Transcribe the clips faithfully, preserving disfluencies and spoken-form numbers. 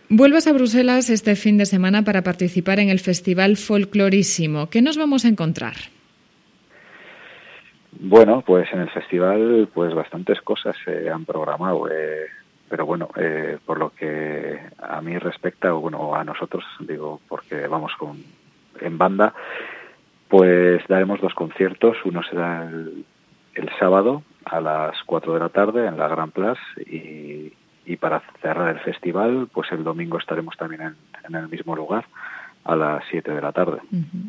Vuelves a Bruselas este fin de semana para participar en el Festival Folclorísimo. ¿Qué nos vamos a encontrar? Bueno, pues en el festival pues bastantes cosas se han programado, eh, pero bueno, eh, por lo que a mí respecta, o bueno, a nosotros, digo, porque vamos con en banda, pues daremos dos conciertos. Uno será el, el sábado a las cuatro de la tarde en la Gran Place y, y para cerrar el festival, pues el domingo estaremos también en, en el mismo lugar a las siete de la tarde. Uh-huh.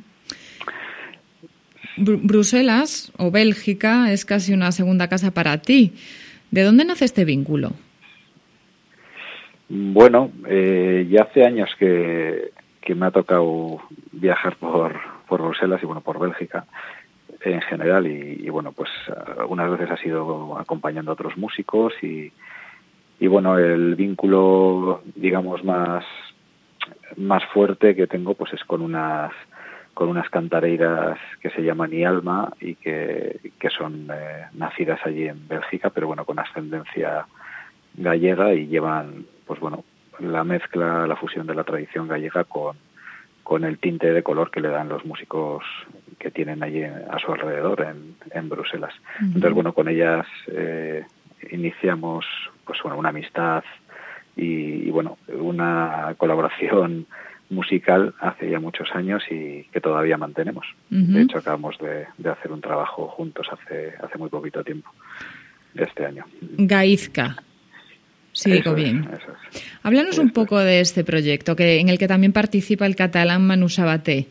Br- Bruselas o Bélgica es casi una segunda casa para ti. ¿De dónde nace este vínculo? Bueno, eh, ya hace años que, que me ha tocado viajar por, por Bruselas y bueno, por Bélgica en general y, y bueno, pues algunas veces ha sido acompañando a otros músicos y, y bueno, el vínculo, digamos, más, más fuerte que tengo pues es con unas con unas cantareiras que se llaman Ialma y que, que son eh, nacidas allí en Bélgica, pero bueno, con ascendencia gallega y llevan, pues bueno, la mezcla, la fusión de la tradición gallega con, con el tinte de color que le dan los músicos que tienen allí a su alrededor en, en Bruselas. Uh-huh. Entonces, bueno, con ellas eh, iniciamos pues bueno, una amistad y, y bueno, una colaboración musical hace ya muchos años y que todavía mantenemos. Uh-huh. De hecho, acabamos de, de hacer un trabajo juntos hace, hace muy poquito tiempo, este año. Gaizka. Sí, digo bien. Es, eso es. Háblanos eso un poco es. de este proyecto, que en el que también participa el catalán Manu Sabaté.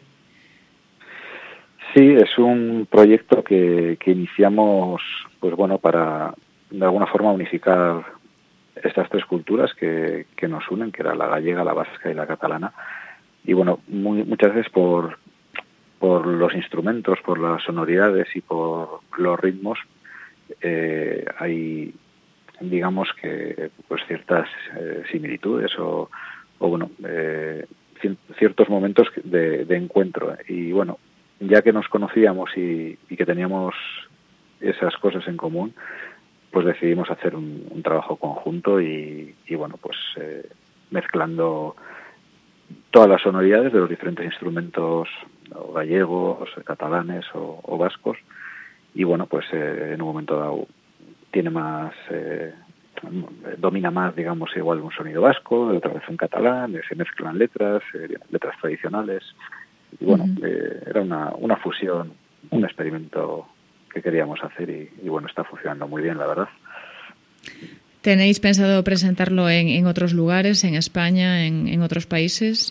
Sí, es un proyecto que, que iniciamos, pues bueno, para de alguna forma unificar estas tres culturas que, que nos unen, que era la gallega, la vasca y la catalana. Y bueno, muy, muchas veces por, por los instrumentos, por las sonoridades y por los ritmos, eh, hay, digamos que, pues ciertas eh, similitudes o, o bueno, eh, ciertos momentos de, de encuentro. Y bueno, ya que nos conocíamos y, y que teníamos esas cosas en común, pues decidimos hacer un, un trabajo conjunto y, y bueno, pues eh, mezclando todas las sonoridades de los diferentes instrumentos o gallegos, catalanes o, o vascos y bueno, pues eh, en un momento dado tiene más, eh, domina más, digamos, igual un sonido vasco, otra vez un catalán, se mezclan letras, eh, letras tradicionales y bueno, uh-huh. eh, era una, una fusión, un experimento que queríamos hacer y, y bueno, está funcionando muy bien, la verdad. ¿Tenéis pensado presentarlo en, en otros lugares, en España, en, en otros países?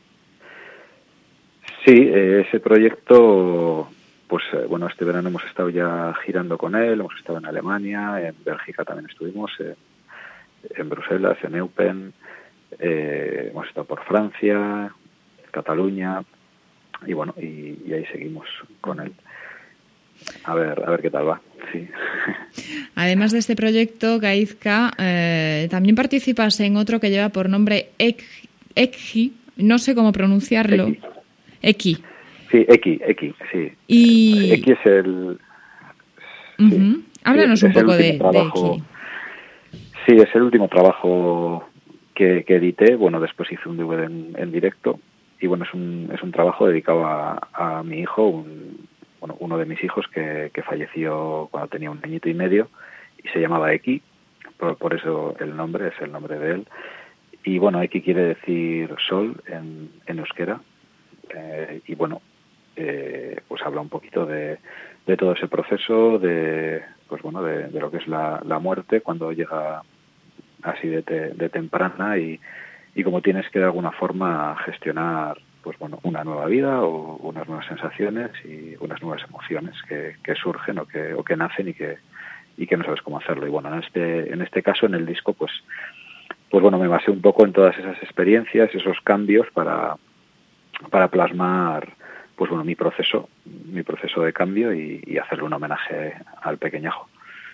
Sí, eh, ese proyecto, pues eh, bueno, este verano hemos estado ya girando con él, hemos estado en Alemania, en Bélgica también estuvimos, eh, en Bruselas, en Eupen, eh, hemos estado por Francia, Cataluña y bueno, y, y ahí seguimos con él. A ver, a ver qué tal va. Sí. Además de este proyecto, Gaizka, eh, también participas en otro que lleva por nombre Eki, no sé cómo pronunciarlo. Eki. Eki. Sí, Eki, Eki, sí. Y... Eki es el... Uh-huh. Sí. Háblanos sí, un poco de, trabajo, de Eki. Sí, es el último trabajo que, que edité. Bueno, después hice un D V D en, en directo. Y bueno, es un, es un trabajo dedicado a, a mi hijo, un... bueno, uno de mis hijos que, que falleció cuando tenía un añito y medio y se llamaba Eki, por, por eso el nombre es el nombre de él. Y bueno, Eki quiere decir sol en, en euskera eh, y bueno, eh, pues habla un poquito de, de todo ese proceso, de pues bueno, de, de lo que es la, la muerte cuando llega así de, te, de temprana y, y cómo tienes que de alguna forma gestionar pues bueno, una nueva vida o unas nuevas sensaciones y unas nuevas emociones que, que surgen o que, o que nacen y que y que no sabes cómo hacerlo. Y bueno, en este en este caso, en el disco, pues pues bueno, me basé un poco en todas esas experiencias, esos cambios para para plasmar pues bueno, mi proceso, mi proceso de cambio y, y hacerle un homenaje al pequeñajo.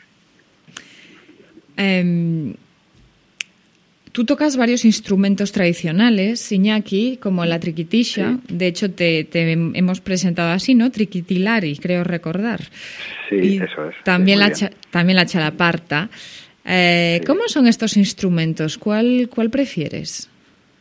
Um... Tú tocas varios instrumentos tradicionales, Iñaki, como la triquitisha. Sí. De hecho, te, te hemos presentado así, ¿no? Triquitilari, creo recordar. Sí, y eso es. También, sí, la, cha, también la chalaparta. Eh, sí. ¿Cómo son estos instrumentos? ¿Cuál, cuál prefieres?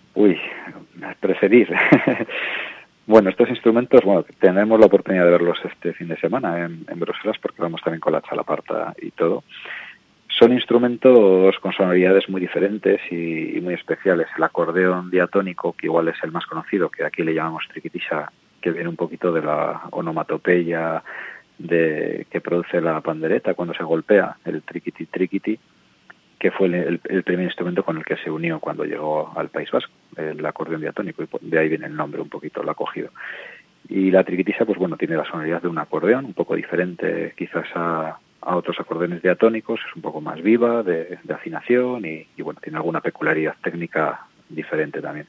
Uy, preferir. Bueno, estos instrumentos, bueno, tenemos la oportunidad de verlos este fin de semana en, en Bruselas, porque vamos también con la chalaparta y todo. Son instrumentos con sonoridades muy diferentes y, y muy especiales. El acordeón diatónico, que igual es el más conocido, que aquí le llamamos triquitisha, que viene un poquito de la onomatopeya de, que produce la pandereta cuando se golpea, el triquiti triquiti, que fue el, el, el primer instrumento con el que se unió cuando llegó al País Vasco, el acordeón diatónico, y de ahí viene el nombre un poquito, lo ha cogido. Y la triquitisha, pues bueno, tiene la sonoridad de un acordeón, un poco diferente quizás a, a otros acordeones diatónicos, es un poco más viva, de, de afinación, y, y bueno, tiene alguna peculiaridad técnica diferente también.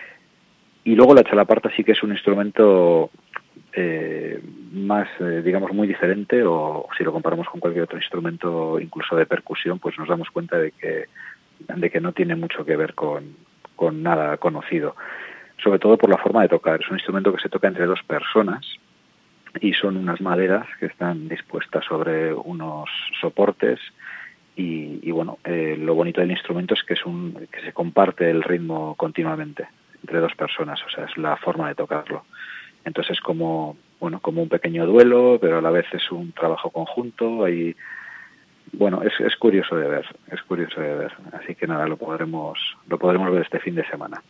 Y luego la chalaparta sí que es un instrumento eh, más, eh, digamos, muy diferente, o si lo comparamos con cualquier otro instrumento, incluso de percusión, pues nos damos cuenta de que, de que no tiene mucho que ver con, con nada conocido, sobre todo por la forma de tocar. Es un instrumento que se toca entre dos personas y son unas maderas que están dispuestas sobre unos soportes y, y bueno, eh, lo bonito del instrumento es que es un que se comparte el ritmo continuamente entre dos personas, o sea, es la forma de tocarlo. Entonces es como, bueno, como un pequeño duelo, pero a la vez es un trabajo conjunto y, bueno, es, es curioso de ver, es curioso de ver. Así que nada, lo podremos, lo podremos ver este fin de semana.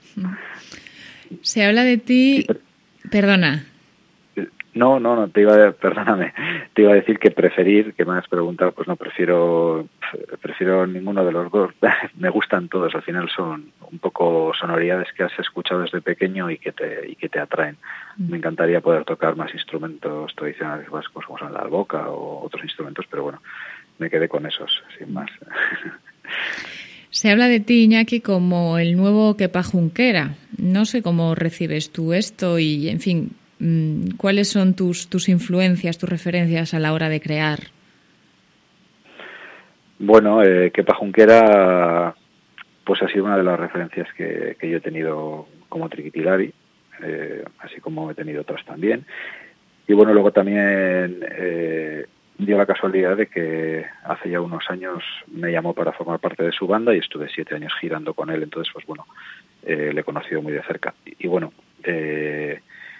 Se habla de ti... Sí, perdona. No, no, no, te iba a, perdóname, te iba a decir que preferir, que me has preguntado, pues no, prefiero prefiero ninguno de los dos. Me gustan todos, al final son un poco sonoridades que has escuchado desde pequeño y que te y que te atraen. Me encantaría poder tocar más instrumentos tradicionales vascos, como son la alboca o otros instrumentos, pero bueno, me quedé con esos, sin más. Se habla de ti, Iñaki, como el nuevo Kepa Junquera. No sé cómo recibes tú esto y, en fin, ¿cuáles son tus, tus influencias, tus referencias a la hora de crear? Bueno, eh, Kepa Junquera pues ha sido una de las referencias que, que yo he tenido como triquitilari, eh, así como he tenido otras también. Y bueno, luego también eh, dio la casualidad de que hace ya unos años me llamó para formar parte de su banda y estuve siete años girando con él, entonces pues bueno, eh, le he conocido muy de cerca. Y, y bueno, eh,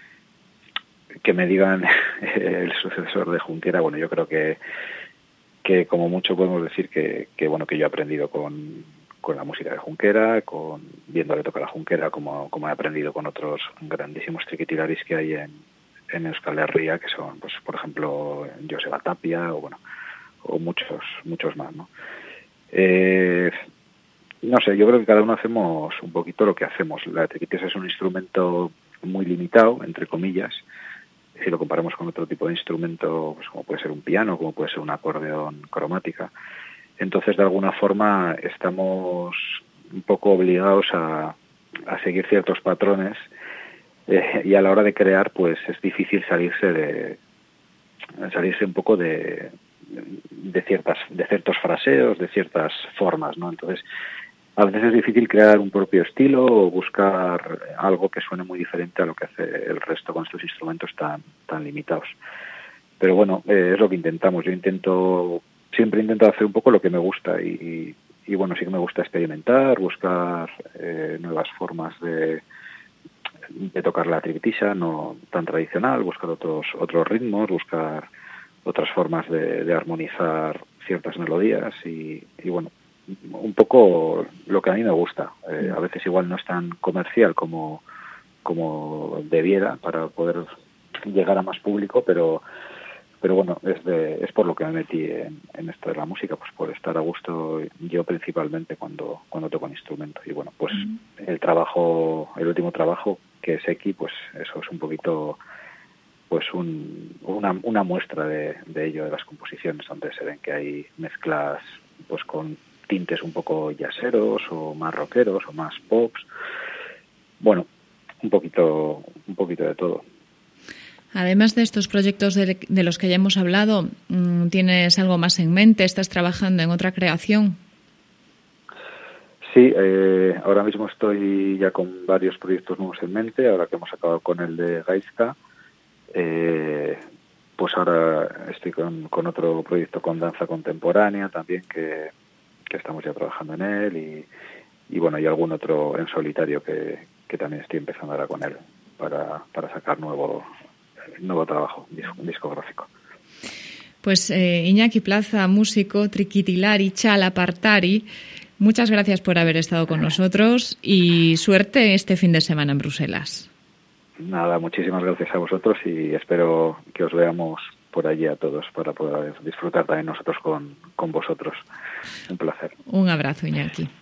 que me digan el sucesor de Junquera, bueno, yo creo que que como mucho podemos decir que, que bueno, que yo he aprendido con, con la música de Junquera, con viéndole tocar a Junquera, como, como he aprendido con otros grandísimos triquitilaris que hay en, en Euskal Herria, que son, pues, por ejemplo, Joseba Tapia, o bueno, o muchos, muchos más, ¿no? Eh, no sé, yo creo que cada uno hacemos un poquito lo que hacemos. La triquitis es un instrumento muy limitado, entre comillas, si lo comparamos con otro tipo de instrumento, pues como puede ser un piano, como puede ser un acordeón cromática. Entonces, de alguna forma, estamos un poco obligados a, a seguir ciertos patrones eh, y a la hora de crear, pues es difícil salirse de salirse un poco de, de ciertas de ciertos fraseos, de ciertas formas, ¿no? Entonces, a veces es difícil crear un propio estilo o buscar algo que suene muy diferente a lo que hace el resto con estos instrumentos tan tan limitados. Pero bueno, eh, es lo que intentamos. Yo intento, siempre intento hacer un poco lo que me gusta y, y bueno, sí que me gusta experimentar, buscar eh, nuevas formas de, de tocar la triquitisha, no tan tradicional, buscar otros otros ritmos, buscar otras formas de, de armonizar ciertas melodías y, y bueno, un poco lo que a mí me gusta. Eh, a veces igual no es tan comercial como, como debiera para poder llegar a más público, pero pero bueno, es de, es por lo que me metí en, en esto de la música, pues por estar a gusto yo principalmente cuando cuando toco un instrumento. Y bueno, pues uh-huh. el trabajo, el último trabajo que es X, pues eso es un poquito pues un, una, una muestra de, de ello, de las composiciones, donde se ven que hay mezclas pues con tintes un poco jazzeros o más rockeros o más pops. Bueno, un poquito un poquito de todo. Además de estos proyectos de, de los que ya hemos hablado, ¿tienes algo más en mente? ¿Estás trabajando en otra creación? Sí, eh, ahora mismo estoy ya con varios proyectos nuevos en mente, ahora que hemos acabado con el de Gaizka. Eh, pues ahora estoy con, con otro proyecto con danza contemporánea también, que, que estamos ya trabajando en él, y, y bueno, y algún otro en solitario que, que también estoy empezando ahora con él para, para sacar nuevo, nuevo trabajo discográfico. Pues eh, Iñaki Plaza, músico, triquitilari, chalapartari, muchas gracias por haber estado con nosotros y suerte este fin de semana en Bruselas. Nada, muchísimas gracias a vosotros y espero que os veamos por allí a todos para poder disfrutar también nosotros con, con vosotros. Un placer. Un abrazo, Iñaki.